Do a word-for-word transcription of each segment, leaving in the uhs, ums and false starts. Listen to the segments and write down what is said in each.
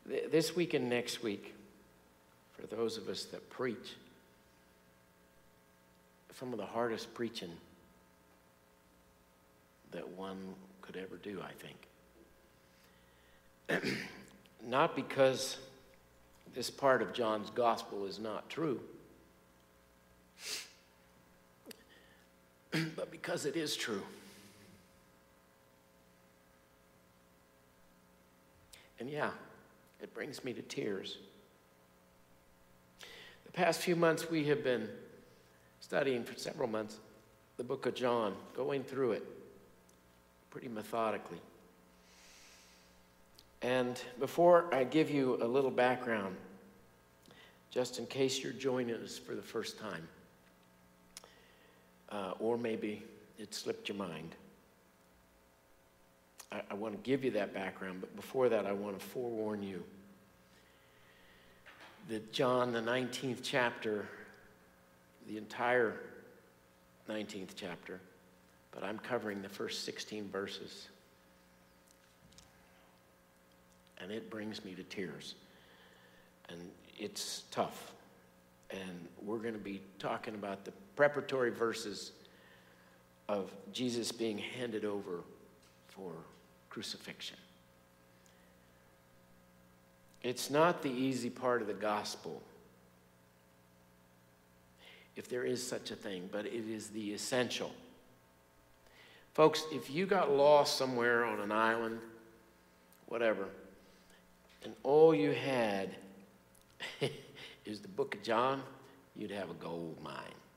th- this week and next week, for those of us that preach, some of the hardest preaching that one could ever do, I think. Not because this part of John's gospel is not true, but because it is true. And yeah, it brings me to tears. The past few months we have been studying for several months the book of John, going through it pretty methodically. And before I give you a little background, just in case you're joining us for the first time, uh, or maybe it slipped your mind, I, I want to give you that background, but before that I want to forewarn you that John, the nineteenth chapter, the entire nineteenth chapter, but I'm covering the first sixteen verses. And it brings me to tears. And it's tough. And we're going to be talking about the preparatory verses of Jesus being handed over for crucifixion. It's not the easy part of the gospel, if there is such a thing, but it is the essential. Folks, if you got lost somewhere on an island, whatever, and all you had is the book of John, you'd have a gold mine.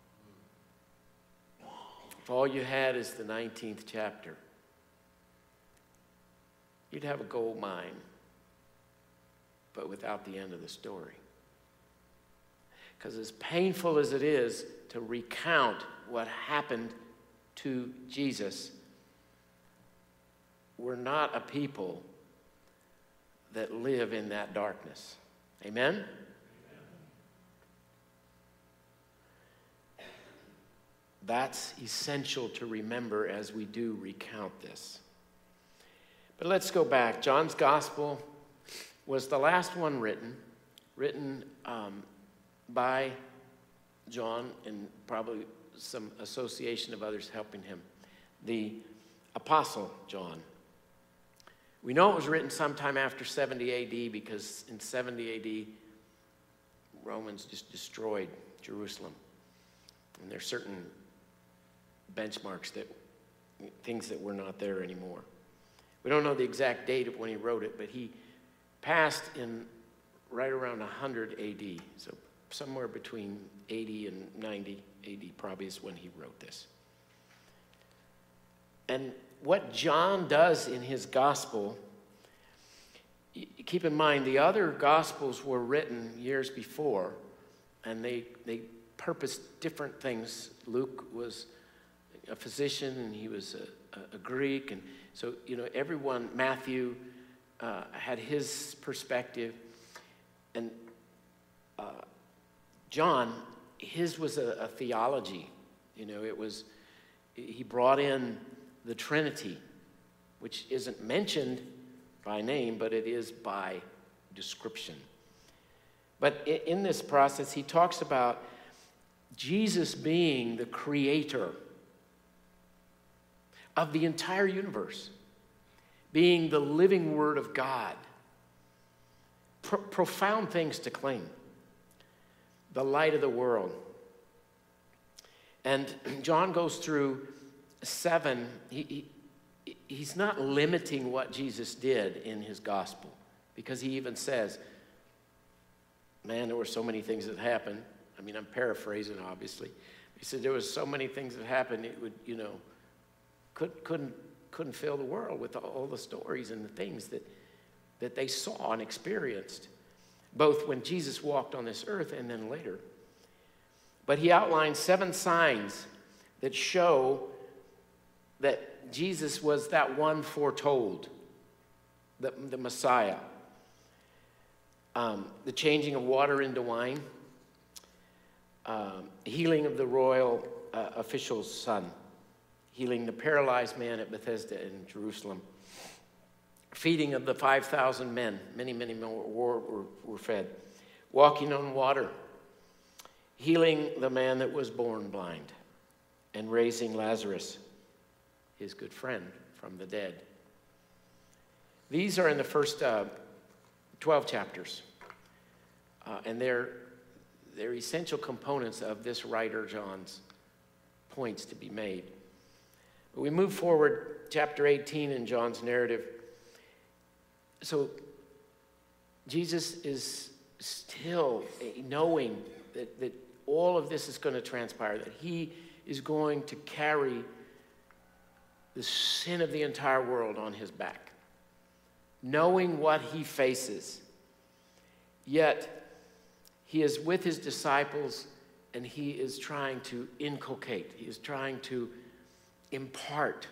If all you had is the nineteenth chapter, you'd have a gold mine, but without the end of the story. Because as painful as it is to recount what happened to Jesus, we're not a people that live in that darkness. Amen? Amen? That's essential to remember as we do recount this. But let's go back. John's gospel was the last one written, written um, by John and probably some association of others helping him, the Apostle John. We know it was written sometime after seventy A D because in seventy A D, Romans just destroyed Jerusalem. And there's certain benchmarks, that things that were not there anymore. We don't know the exact date of when he wrote it, but he passed in right around one hundred A D. So somewhere between eighty and ninety A D probably is when he wrote this. And what John does in his gospel, keep in mind the other gospels were written years before, and they they purposed different things. Luke was a physician, and he was a, a, a Greek, and so you know everyone. Matthew uh, had his perspective, and uh, John, his was a, a theology. You know, it was he brought in the Trinity, which isn't mentioned by name, but it is by description. But in this process, he talks about Jesus being the creator of the entire universe, being the living Word of God. Pro- profound things to claim. The light of the world. And John goes through seven, he, he, he's not limiting what Jesus did in his gospel, because he even says, man, there were so many things that happened. I mean, I'm paraphrasing, obviously. He said there was so many things that happened, it would, you know, could, couldn't, couldn't fill the world with all the stories and the things that, that they saw and experienced, both when Jesus walked on this earth and then later. But he outlined seven signs that show that Jesus was that one foretold, the, the Messiah. Um, the changing of water into wine, um, healing of the royal uh, official's son, healing the paralyzed man at Bethesda in Jerusalem, feeding of the five thousand men. Many, many more were, were fed. Walking on water. Healing the man that was born blind. And raising Lazarus, his good friend, from the dead. These are in the first uh, twelve chapters. Uh, and they're, they're essential components of this writer John's points to be made. We move forward, chapter eighteen in John's narrative. So Jesus is still knowing that, that all of this is going to transpire, that he is going to carry the sin of the entire world on his back, knowing what he faces. Yet he is with his disciples and he is trying to inculcate, he is trying to impart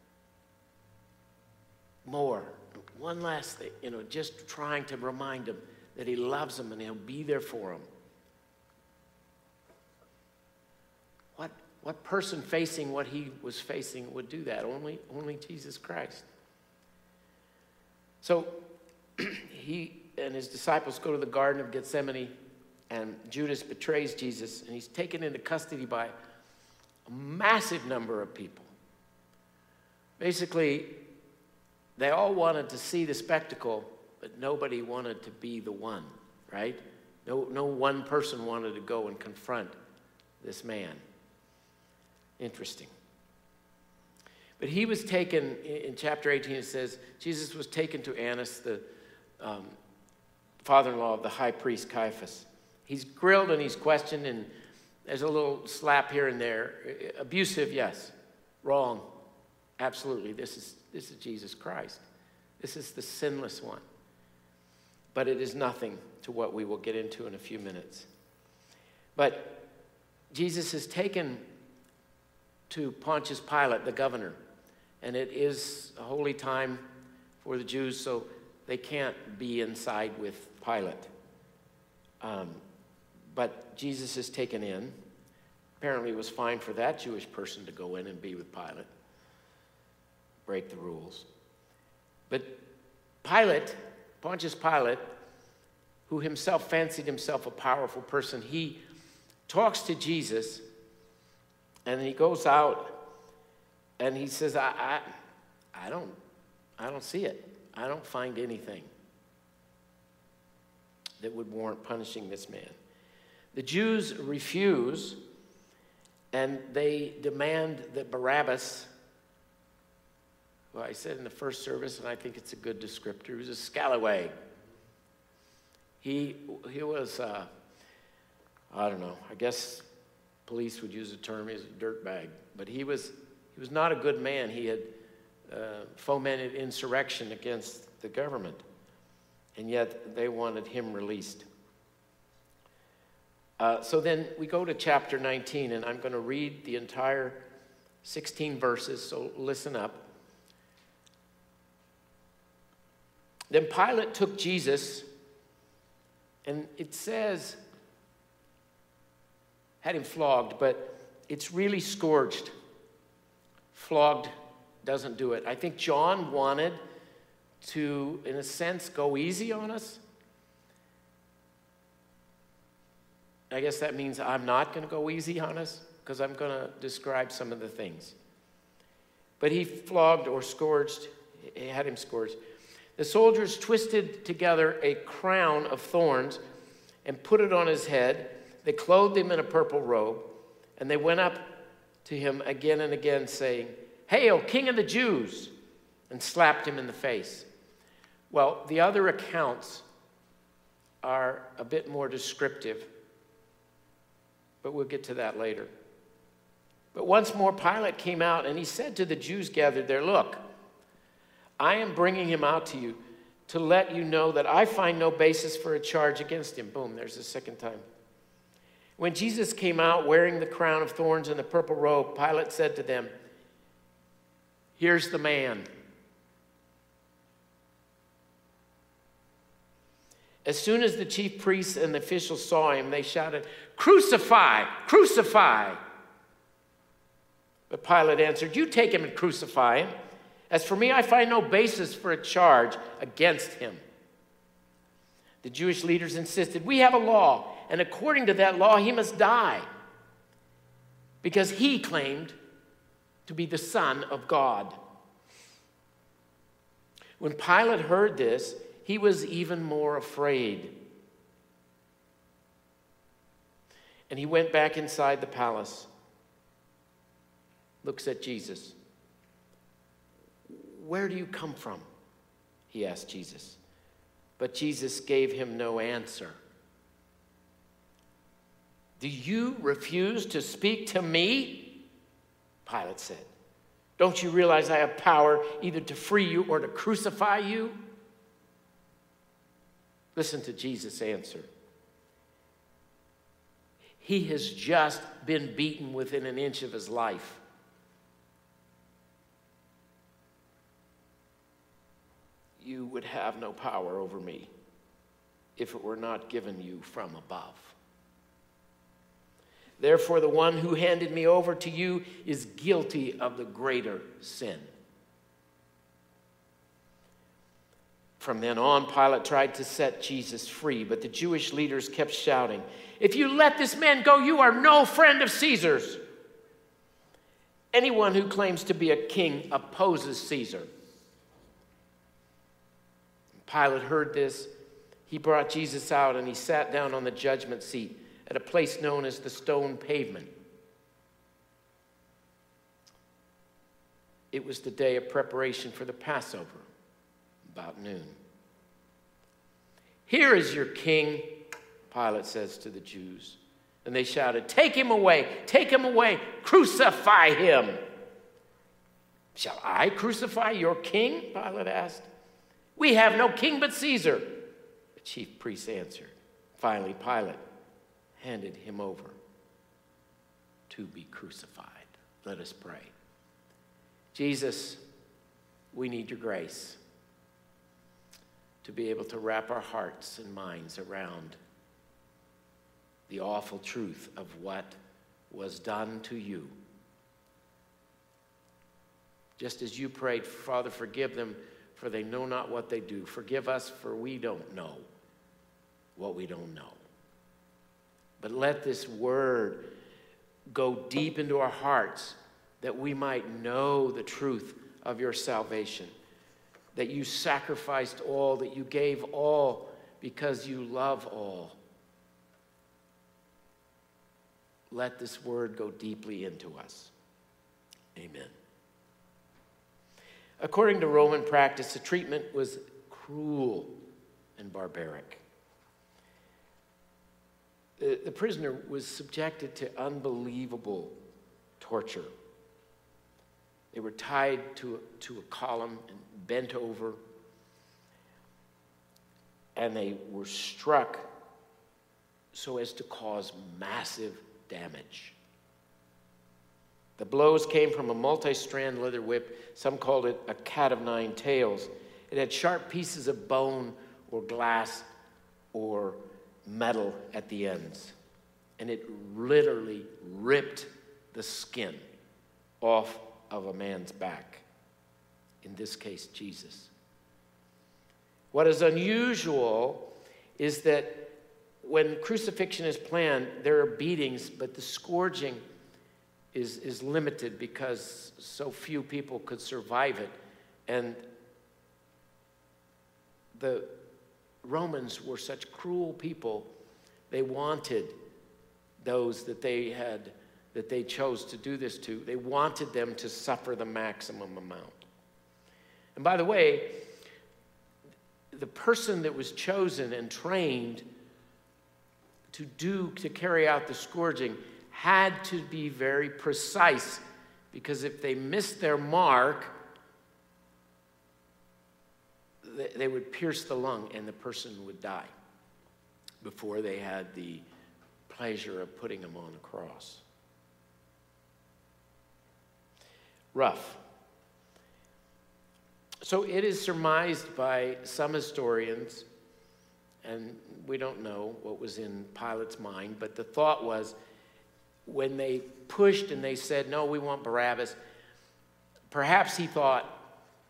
more. One last thing, you know, just trying to remind them that he loves them and he'll be there for them. What, what person facing what he was facing would do that? Only, only Jesus Christ. So he and his disciples go to the Garden of Gethsemane, and Judas betrays Jesus, and he's taken into custody by a massive number of people. Basically, they all wanted to see the spectacle, but nobody wanted to be the one, right? No, no one person wanted to go and confront this man. Interesting. But he was taken, in chapter eighteen, it says, Jesus was taken to Annas, the um, father-in-law of the high priest Caiaphas. He's grilled and he's questioned, and there's a little slap here and there. Abusive, yes. Wrong. Absolutely. This is, this is Jesus Christ. This is the sinless one. But it is nothing to what we will get into in a few minutes. But Jesus is taken to Pontius Pilate, the governor. And it is a holy time for the Jews, so they can't be inside with Pilate. Um, but Jesus is taken in. Apparently it was fine for that Jewish person to go in and be with Pilate. Break the rules. But Pilate, Pontius Pilate, who himself fancied himself a powerful person, he talks to Jesus, and he goes out and he says, I, I, I don't, I don't see it. I don't find anything that would warrant punishing this man. The Jews refuse, and they demand that Barabbas, well, I said in the first service, and I think it's a good descriptor, he was a scallywag. He, he was, uh, I don't know, I guess police would use the term, he was a dirtbag. But he was, he was not a good man. He had uh, fomented insurrection against the government. And yet they wanted him released. Uh, so then we go to chapter nineteen, and I'm going to read the entire sixteen verses, so listen up. Then Pilate took Jesus, and it says, had him flogged, but it's really scourged. Flogged doesn't do it. I think John wanted to, in a sense, go easy on us. I guess that means I'm not going to go easy on us, because I'm going to describe some of the things. But he flogged or scourged, he had him scourged. The soldiers twisted together a crown of thorns and put it on his head. They clothed him in a purple robe, and they went up to him again and again, saying, "Hail, King of the Jews!" and slapped him in the face. Well, the other accounts are a bit more descriptive, but we'll get to that later. But once more Pilate came out, and he said to the Jews gathered there, "Look, I am bringing him out to you to let you know that I find no basis for a charge against him." Boom, there's the second time. When Jesus came out wearing the crown of thorns and the purple robe, Pilate said to them, "Here's the man." As soon as the chief priests and the officials saw him, they shouted, "Crucify! Crucify!" But Pilate answered, "You take him and crucify him. As for me, I find no basis for a charge against him." The Jewish leaders insisted, "We have a law, and according to that law, he must die, because he claimed to be the Son of God." When Pilate heard this, he was even more afraid. And he went back inside the palace, looks at Jesus. "Where do you come from?" he asked Jesus. But Jesus gave him no answer. "Do you refuse to speak to me?" Pilate said. "Don't you realize I have power either to free you or to crucify you?" Listen to Jesus' answer. He has just been beaten within an inch of his life. "You would have no power over me if it were not given you from above. Therefore, the one who handed me over to you is guilty of the greater sin." From then on, Pilate tried to set Jesus free, but the Jewish leaders kept shouting, "If you let this man go, you are no friend of Caesar's. Anyone who claims to be a king opposes Caesar." Pilate heard this. He brought Jesus out and he sat down on the judgment seat at a place known as the Stone Pavement. It was the day of preparation for the Passover, about noon. "Here is your king," Pilate says to the Jews. And they shouted, "Take him away, take him away, crucify him." "Shall I crucify your king?" Pilate asked. "We have no king but Caesar," the chief priests answered. Finally, Pilate handed him over to be crucified. Let us pray. Jesus, we need your grace to be able to wrap our hearts and minds around the awful truth of what was done to you. Just as you prayed, "Father, forgive them, for they know not what they do. Forgive us, for we don't know what we don't know." But let this word go deep into our hearts that we might know the truth of your salvation, that you sacrificed all, that you gave all because you love all. Let this word go deeply into us. Amen. According to Roman practice, the treatment was cruel and barbaric. The, the prisoner was subjected to unbelievable torture. They were tied to, to a column and bent over, and they were struck so as to cause massive damage. The blows came from a multi-strand leather whip. Some called it a cat of nine tails. It had sharp pieces of bone or glass or metal at the ends. And it literally ripped the skin off of a man's back. In this case, Jesus. What is unusual is that when crucifixion is planned, there are beatings, but the scourging is, is limited because so few people could survive it. And the Romans were such cruel people, they wanted those that they had, that they chose to do this to, they wanted them to suffer the maximum amount. And by the way, the person that was chosen and trained to do, to carry out the scourging had to be very precise, because if they missed their mark, they, they would pierce the lung and the person would die before they had the pleasure of putting him on the cross. Rough. So it is surmised by some historians, and we don't know what was in Pilate's mind, but the thought was, when they pushed and they said, no, we want Barabbas, perhaps he thought,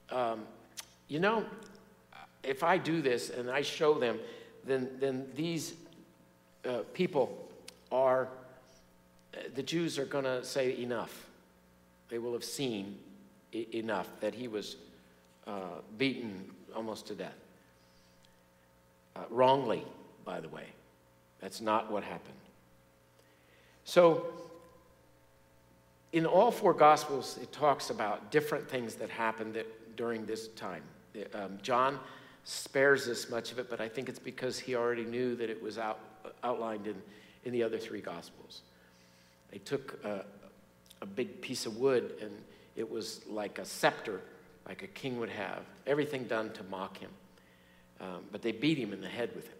um, you know, if I do this and I show them, then, then these uh, people are, the Jews are going to say enough. They will have seen e- enough that he was uh, beaten almost to death. Uh, wrongly, by the way. That's not what happened. So, in all four Gospels, it talks about different things that happened that, during this time. Um, John spares us much of it, but I think it's because he already knew that it was out, outlined in, in the other three Gospels. They took a, a big piece of wood, and it was like a scepter, like a king would have. Everything done to mock him. Um, but they beat him in the head with it.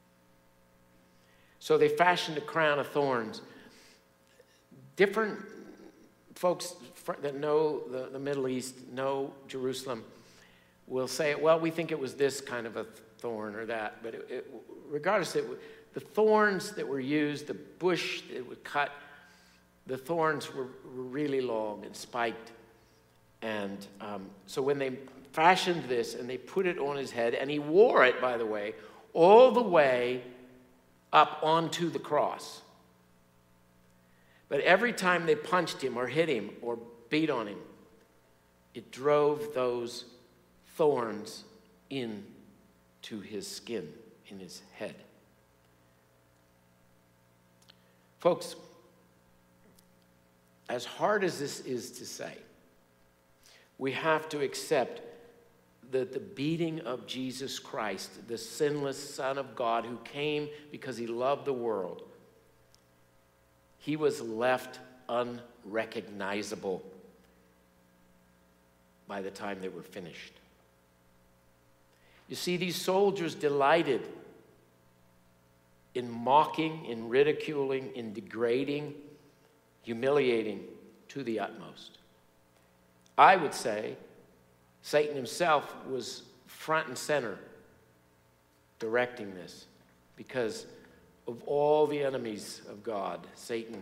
So they fashioned a crown of thorns. Different folks that know the, the Middle East, know Jerusalem, will say, well, we think it was this kind of a thorn or that. But it, it, regardless, it, the thorns that were used, the bush that would cut, the thorns were, were really long and spiked. And um, so when they fashioned this and they put it on his head, and he wore it, by the way, all the way up onto the cross. But every time they punched him or hit him or beat on him, it drove those thorns into his skin, in his head. Folks, as hard as this is to say, we have to accept that the beating of Jesus Christ, the sinless Son of God who came because he loved the world, he was left unrecognizable by the time they were finished. You see, these soldiers delighted in mocking, in ridiculing, in degrading, humiliating to the utmost. I would say Satan himself was front and center directing this, because of all the enemies of God, Satan,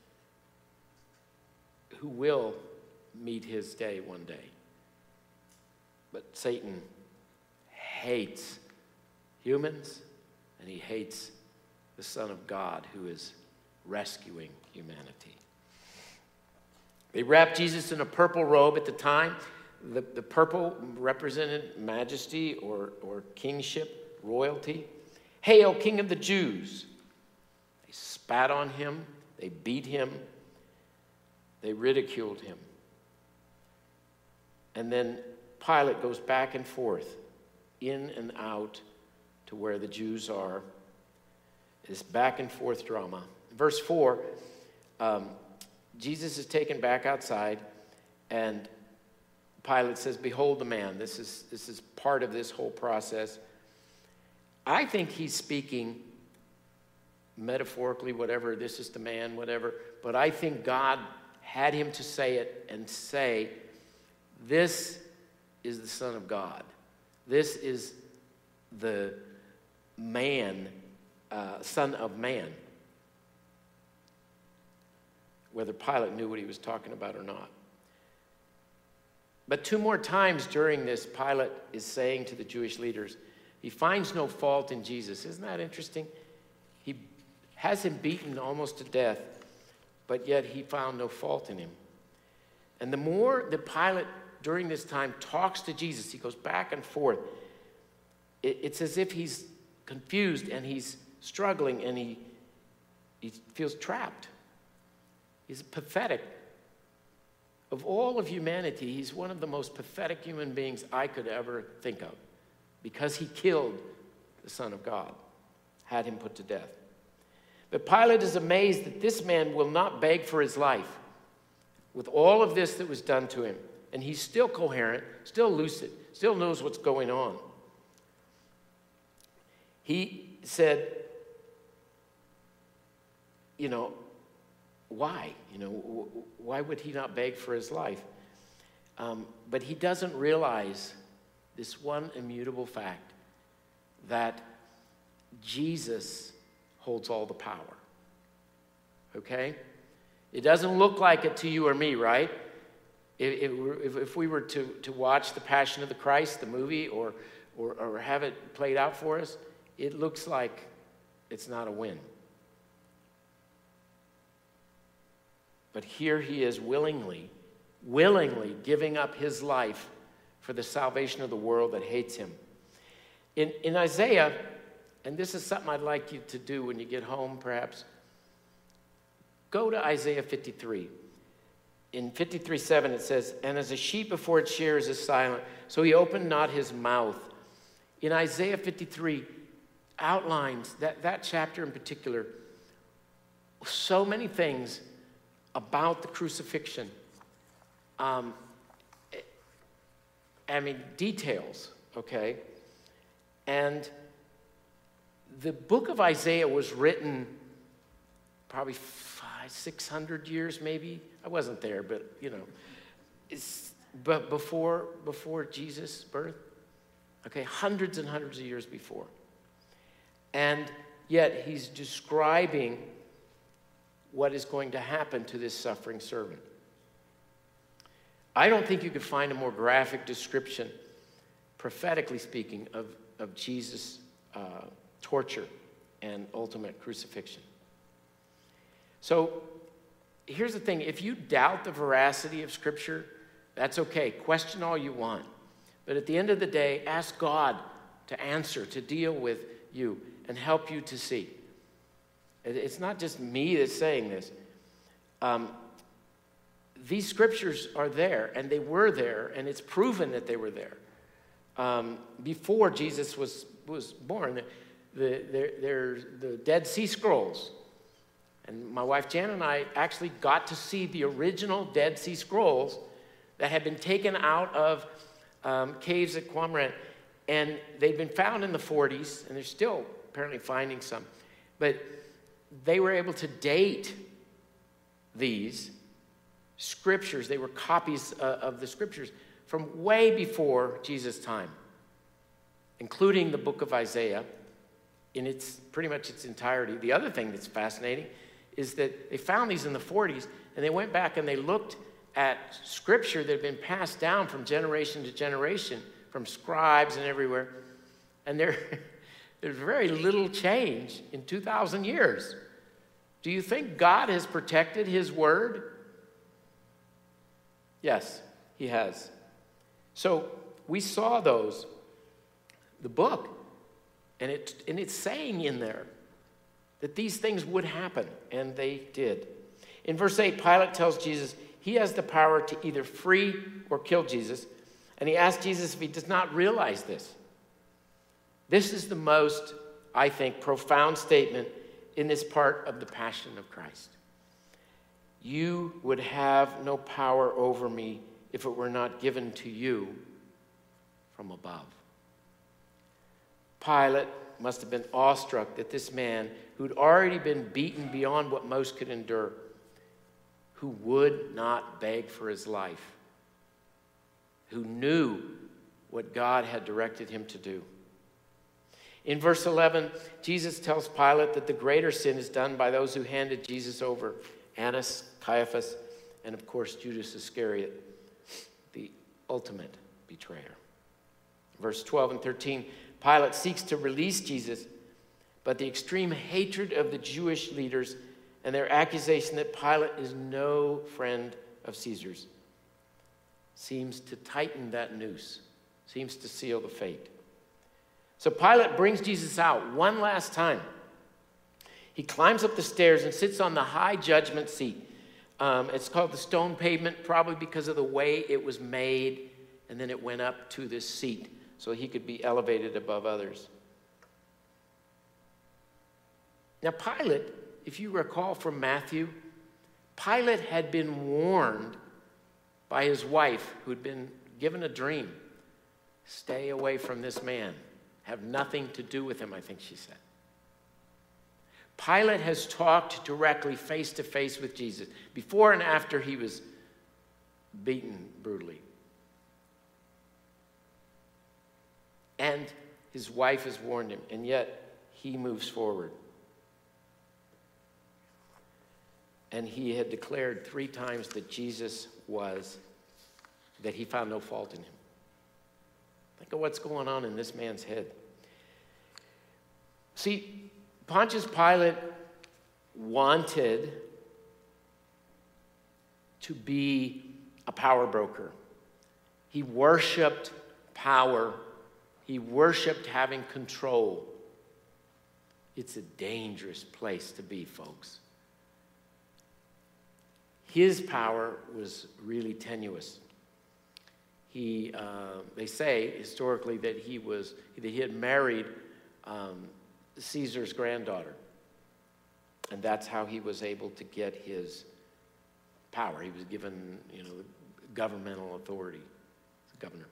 who will meet his day one day. But Satan hates humans, and he hates the Son of God who is rescuing humanity. They wrapped Jesus in a purple robe at the time. The, the purple represented majesty or, or kingship, royalty. Hail, King of the Jews. They spat on him. They beat him. They ridiculed him. And then Pilate goes back and forth, in and out to where the Jews are. This back and forth drama. Verse four, um, Jesus is taken back outside, and Pilate says, behold the man. This is, this is part of this whole process. I think he's speaking metaphorically, whatever, this is the man, whatever. But I think God had him to say it and say, this is the Son of God. This is the man, uh, Son of Man. Whether Pilate knew what he was talking about or not. But two more times during this, Pilate is saying to the Jewish leaders, he finds no fault in Jesus. Isn't that interesting? He has him beaten almost to death, but yet he found no fault in him. And the more that Pilate, during this time, talks to Jesus, he goes back and forth. It, it's as if he's confused and he's struggling and he, he feels trapped. He's pathetic. Of all of humanity, he's one of the most pathetic human beings I could ever think of, because he killed the Son of God, had him put to death. But Pilate is amazed that this man will not beg for his life with all of this that was done to him. And he's still coherent, still lucid, still knows what's going on. He said, you know, why? You know, why would he not beg for his life? Um, but he doesn't realize this one immutable fact, that Jesus holds all the power. Okay? It doesn't look like it to you or me, right? If, if, if we were to, to watch The Passion of the Christ, the movie, or, or, or have it played out for us, it looks like it's not a win. But here he is willingly, willingly giving up his life for the salvation of the world that hates him. In, in Isaiah, and this is something I'd like you to do when you get home, perhaps, go to Isaiah fifty-three. In fifty-three seven it says, "And as a sheep before its shearers is silent, so he opened not his mouth." In Isaiah fifty-three outlines, that, that chapter in particular, so many things about the crucifixion. Um, I mean, details, okay? And the book of Isaiah was written probably five, six hundred years maybe. I wasn't there, but, you know. It's, but before, before Jesus' birth, okay, hundreds and hundreds of years before. And yet he's describing what is going to happen to this suffering servant. I don't think you could find a more graphic description, prophetically speaking, of, of Jesus' uh, torture and ultimate crucifixion. So here's the thing. If you doubt the veracity of Scripture, that's okay. Question all you want. But at the end of the day, ask God to answer, to deal with you, and help you to see. It's not just me that's saying this. Um, these scriptures are there, and they were there, and it's proven that they were there. Um, before Jesus was, was born, the, the, the, the Dead Sea Scrolls. And my wife Jan and I actually got to see the original Dead Sea Scrolls that had been taken out of um, caves at Qumran. And they'd been found in the forties, and they're still apparently finding some. But they were able to date these scriptures. They were copies uh, of the scriptures from way before Jesus' time, including the book of Isaiah in its pretty much its entirety. The other thing that's fascinating is that they found these in the forties, and they went back and they looked at scripture that had been passed down from generation to generation, from scribes and everywhere, and there, there's very little change in two thousand years. Do you think God has protected his word? Yes, he has. So we saw those, the book, and, it, and it's saying in there that these things would happen, and they did. In verse eight, Pilate tells Jesus he has the power to either free or kill Jesus, and he asks Jesus if he does not realize this. This is the most, I think, profound statement in this part of the Passion of Christ. You would have no power over me if it were not given to you from above. Pilate must have been awestruck that this man, who'd already been beaten beyond what most could endure, who would not beg for his life, who knew what God had directed him to do. In verse eleven, Jesus tells Pilate that the greater sin is done by those who handed Jesus over, Annas, Caiaphas, and of course Judas Iscariot, the ultimate betrayer. Verse twelve and thirteen, Pilate seeks to release Jesus, but the extreme hatred of the Jewish leaders and their accusation that Pilate is no friend of Caesar's seems to tighten that noose, seems to seal the fate. So Pilate brings Jesus out one last time. He climbs up the stairs and sits on the high judgment seat. Um, it's called the stone pavement, probably because of the way it was made, and then it went up to this seat so he could be elevated above others. Now Pilate, if you recall from Matthew, Pilate had been warned by his wife, who'd been given a dream. Stay away from this man. Have nothing to do with him, I think she said. Pilate has talked directly, face to face with Jesus, before and after he was beaten brutally. And his wife has warned him, and yet he moves forward. And he had declared three times that Jesus was that he found no fault in him. Think of what's going on in this man's head. See, Pontius Pilate wanted to be a power broker. He worshiped power. He worshiped having control. It's a dangerous place to be, folks. His power was really tenuous. He, uh, they say historically that he was that he had married um, Caesar's granddaughter, and that's how he was able to get his power. He was given, you know, governmental authority as a governor.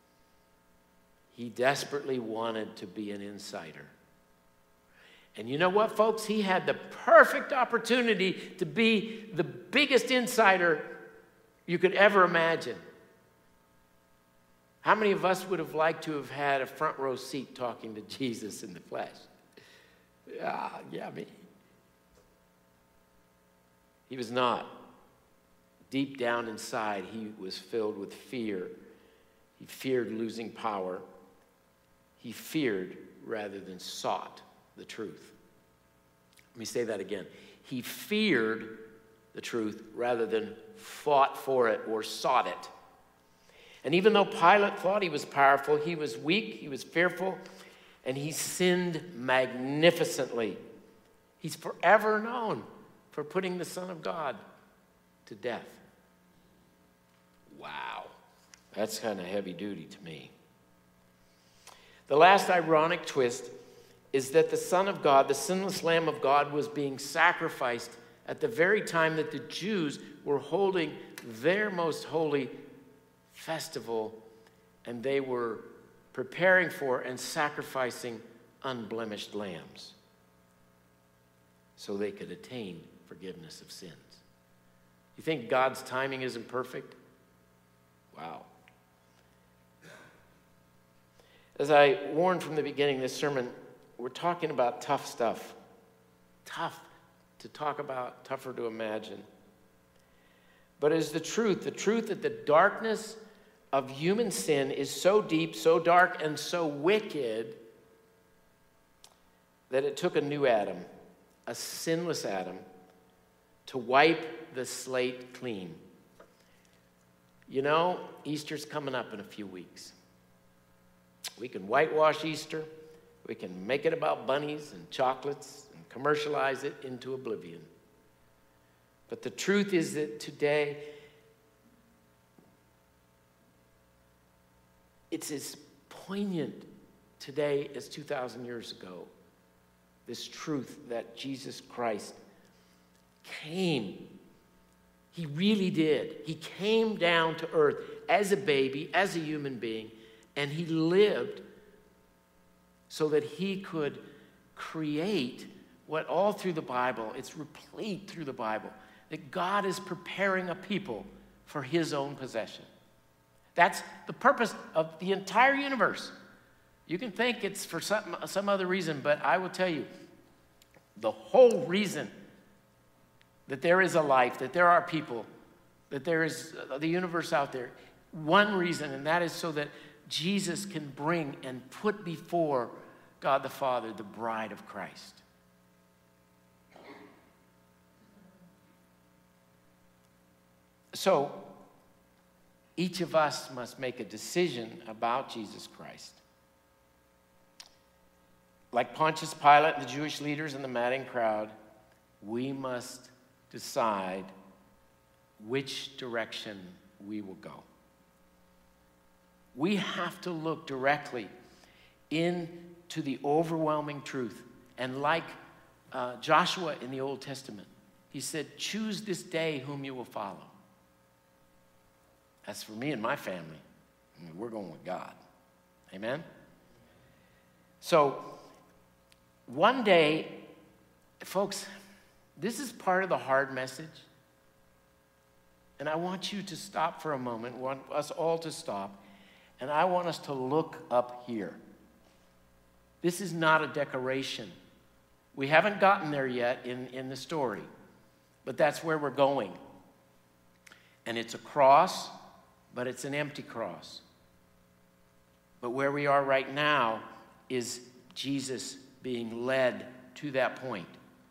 He desperately wanted to be an insider. And you know what, folks? He had the perfect opportunity to be the biggest insider you could ever imagine. How many of us would have liked to have had a front row seat talking to Jesus in the flesh? Yeah, yeah, me. He was not. Deep down inside, he was filled with fear. He feared losing power. He feared rather than sought the truth. Let me say that again. He feared the truth rather than fought for it or sought it. And even though Pilate thought he was powerful, he was weak, he was fearful, and he sinned magnificently. He's forever known for putting the Son of God to death. Wow, that's kind of heavy duty to me. The last ironic twist is that the Son of God, the sinless Lamb of God, was being sacrificed at the very time that the Jews were holding their most holy festival, and they were preparing for and sacrificing unblemished lambs so they could attain forgiveness of sins. You think God's timing isn't perfect? Wow. As I warned from the beginning of this sermon, we're talking about tough stuff. Tough to talk about, tougher to imagine. But it is the truth, the truth that the darkness of human sin is so deep, so dark, and so wicked that it took a new Adam, a sinless Adam, to wipe the slate clean. You know, Easter's coming up in a few weeks. We can whitewash Easter. We can make it about bunnies and chocolates and commercialize it into oblivion. But the truth is that today, it's as poignant today as two thousand years ago. This truth that Jesus Christ came. He really did. He came down to earth as a baby, as a human being, and he lived so that he could create what all through the Bible, it's replete through the Bible, that God is preparing a people for his own possession. That's the purpose of the entire universe. You can think it's for some, some other reason, but I will tell you, the whole reason that there is a life, that there are people, that there is the universe out there, one reason, and that is so that Jesus can bring and put before God the Father the bride of Christ. So, each of us must make a decision about Jesus Christ. Like Pontius Pilate and the Jewish leaders and the madding crowd, we must decide which direction we will go. We have to look directly into the overwhelming truth. And like uh, Joshua in the Old Testament, he said, choose this day whom you will follow. That's for me and my family. I mean, we're going with God. Amen? So, one day, folks, this is part of the hard message. And I want you to stop for a moment. I want us all to stop. And I want us to look up here. This is not a decoration. We haven't gotten there yet in, in the story. But that's where we're going. And it's a cross but it's an empty cross. But where we are right now is Jesus being led to that point.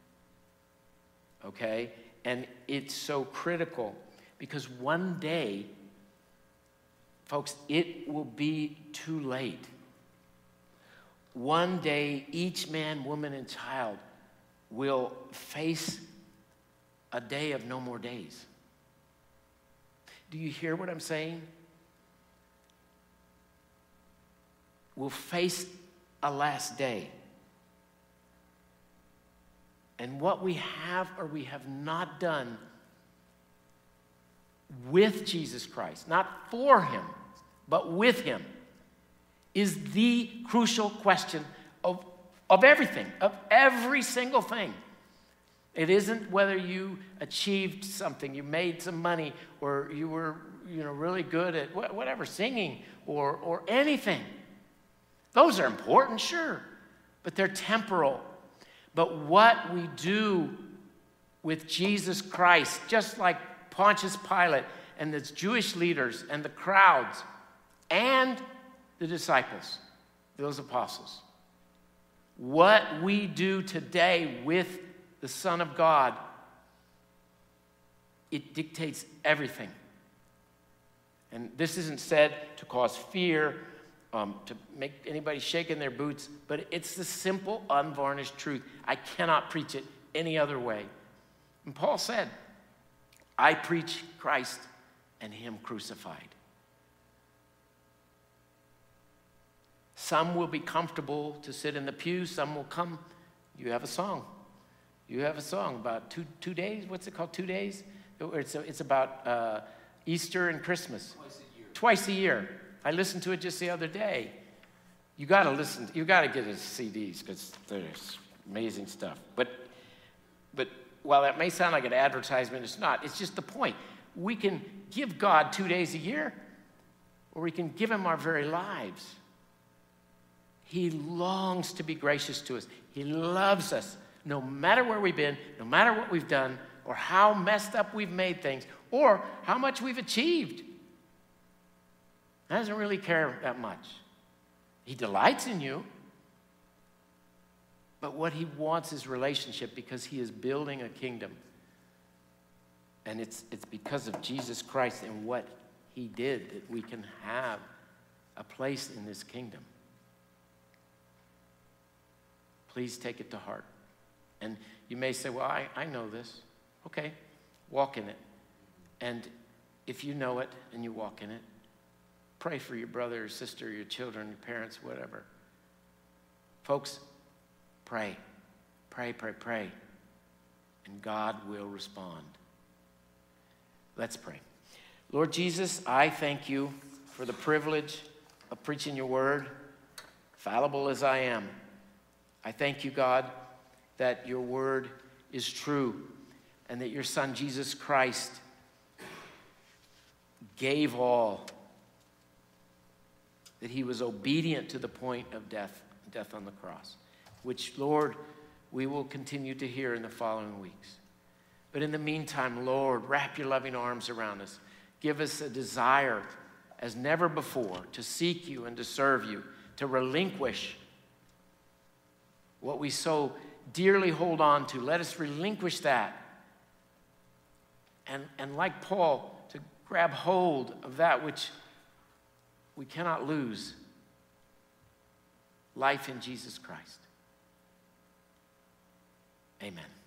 Okay? And it's so critical because one day, folks, it will be too late. One day, each man, woman, and child will face a day of no more days. Do you hear what I'm saying? We'll face a last day. And what we have or we have not done with Jesus Christ, not for him, but with him, is the crucial question of, of everything, of every single thing. It isn't whether you achieved something, you made some money, or you were, you know, really good at whatever, singing or, or anything. Those are important, sure, but they're temporal. But what we do with Jesus Christ, just like Pontius Pilate and the Jewish leaders and the crowds and the disciples, those apostles, what we do today with the Son of God, it dictates everything. And this isn't said to cause fear, um, to make anybody shake in their boots, but it's the simple, unvarnished truth. I cannot preach it any other way. And Paul said, I preach Christ and him crucified. Some will be comfortable to sit in the pew. Some will come. You have a song. You have a song about two two days. What's it called? Two days? It's, it's about uh, Easter and Christmas. Twice a year. Twice a year. I listened to it just the other day. You got to listen. You got to get his C Ds because there's amazing stuff. But but while that may sound like an advertisement, it's not. It's just the point. We can give God two days a year, or we can give him our very lives. He longs to be gracious to us. He loves us, no matter where we've been, no matter what we've done, or how messed up we've made things, or how much we've achieved. He doesn't really care that much. He delights in you, but what he wants is relationship because he is building a kingdom. And it's, it's because of Jesus Christ and what he did that we can have a place in this kingdom. Please take it to heart. And you may say, well, I, I know this. Okay, walk in it. And if you know it and you walk in it, pray for your brother or sister, your children, your parents, whatever. Folks, pray. Pray, pray, pray. And God will respond. Let's pray. Lord Jesus, I thank you for the privilege of preaching your word, fallible as I am. I thank you, God, that your word is true and that your Son, Jesus Christ, gave all, that he was obedient to the point of death, death on the cross, which, Lord, we will continue to hear in the following weeks. But in the meantime, Lord, wrap your loving arms around us. Give us a desire as never before to seek you and to serve you, to relinquish what we so dearly hold on to. Let us relinquish that. And, and like Paul, to grab hold of that which we cannot lose, life in Jesus Christ. Amen.